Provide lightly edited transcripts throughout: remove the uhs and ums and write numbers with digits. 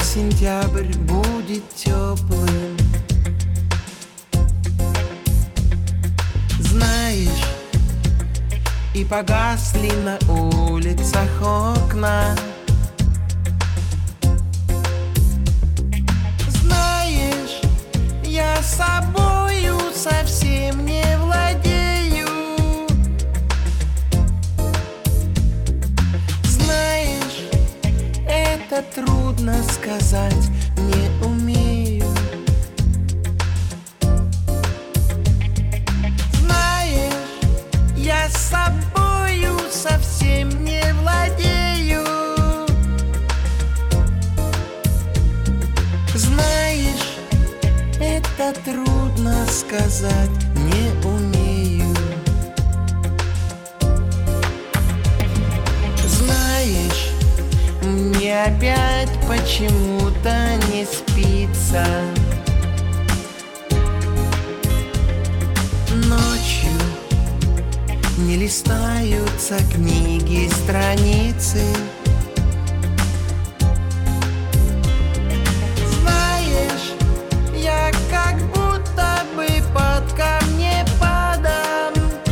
сентябрь будет теплым. Знаешь, и погасли на улицах окна. Знаешь, я собою совсем не владею. Знаешь, это трудно сказать, не умею. Знаешь, я собою совсем не владею. Знаешь, это трудно сказать, не умею. Знаешь, мне опять почему-то не спится. Ночью не листаются книги, страницы. Знаешь, я как будто бы под камнепадом.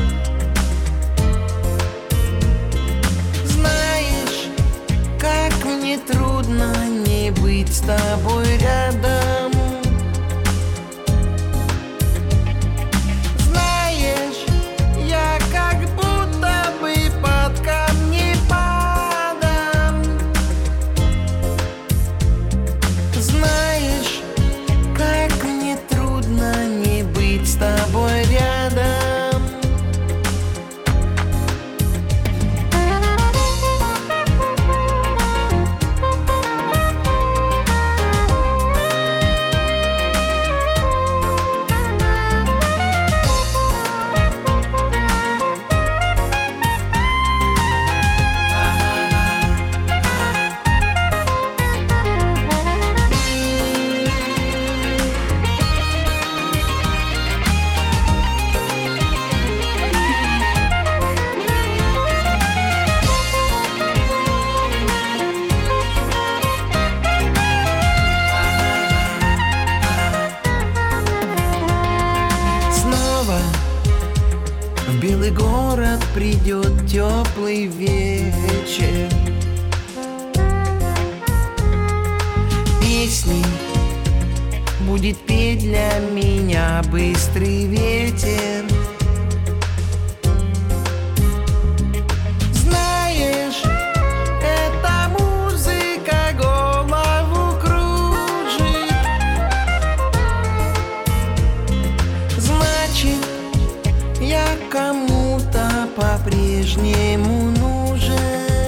Знаешь, как мне трудно не быть с тобой рядом. Знаешь, я как будто бы под камнепадом. Знаешь, как мне трудно не быть с тобой рядом. Снова в белый город придет теплый вечер. Песни будет петь для меня быстрый ветер. Знаешь, эта музыка голову кружит. Значит, я кому-то по-прежнему нужен.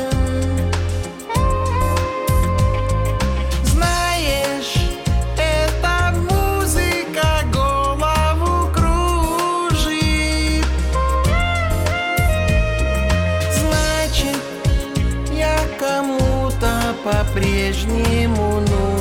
Знаешь, эта музыка голову кружит. Значит, я кому-то по-прежнему нужен.